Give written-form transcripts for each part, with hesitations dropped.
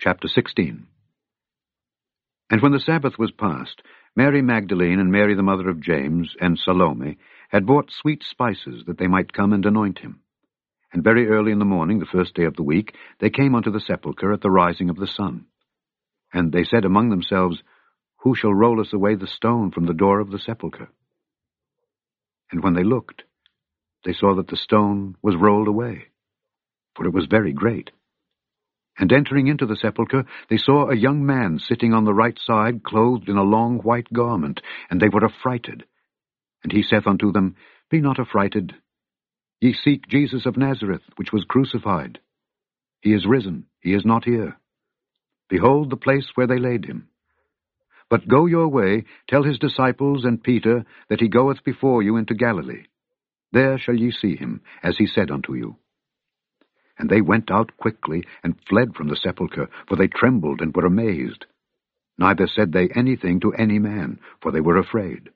Chapter 16. And when the Sabbath was past, Mary Magdalene and Mary the mother of James and Salome had bought sweet spices that they might come and anoint him. And very early in the morning, the first day of the week, they came unto the sepulchre at the rising of the sun. And they said among themselves, Who shall roll us away the stone from the door of the sepulchre? And when they looked, they saw that the stone was rolled away, for it was very great. And entering into the sepulchre, they saw a young man sitting on the right side, clothed in a long white garment, and they were affrighted. And he saith unto them, Be not affrighted. Ye seek Jesus of Nazareth, which was crucified. He is risen, he is not here. Behold the place where they laid him. But go your way, tell his disciples and Peter that he goeth before you into Galilee. There shall ye see him, as he said unto you. And they went out quickly, and fled from the sepulchre, for they trembled and were amazed. Neither said they anything to any man, for they were afraid.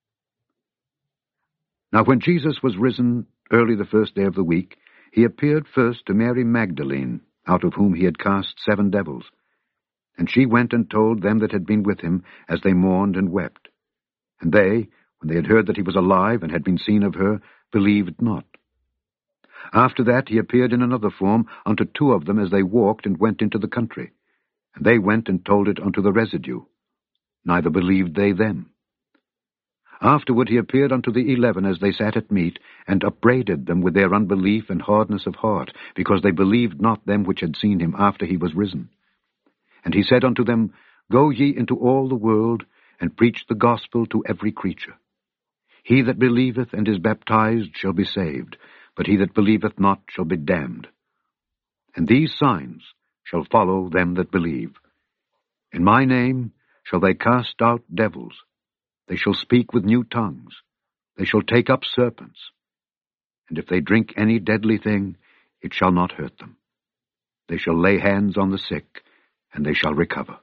Now when Jesus was risen early the first day of the week, he appeared first to Mary Magdalene, out of whom he had cast 7 devils. And she went and told them that had been with him, as they mourned and wept. And they, when they had heard that he was alive and had been seen of her, believed not. After that he appeared in another form unto 2 of them as they walked and went into the country. And they went and told it unto the residue. Neither believed they them. Afterward he appeared unto the 11 as they sat at meat, and upbraided them with their unbelief and hardness of heart, because they believed not them which had seen him after he was risen. And he said unto them, Go ye into all the world, and preach the gospel to every creature. He that believeth and is baptized shall be saved, but he that believeth not shall be damned. And these signs shall follow them that believe. In my name shall they cast out devils. They shall speak with new tongues. They shall take up serpents. And if they drink any deadly thing, it shall not hurt them. They shall lay hands on the sick, and they shall recover.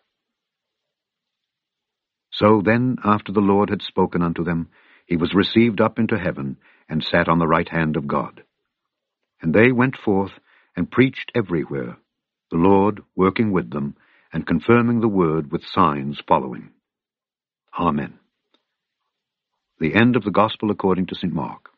So then, after the Lord had spoken unto them, he was received up into heaven, and sat on the right hand of God. And they went forth and preached everywhere, the Lord working with them, and confirming the word with signs following. Amen. The end of the Gospel according to St. Mark.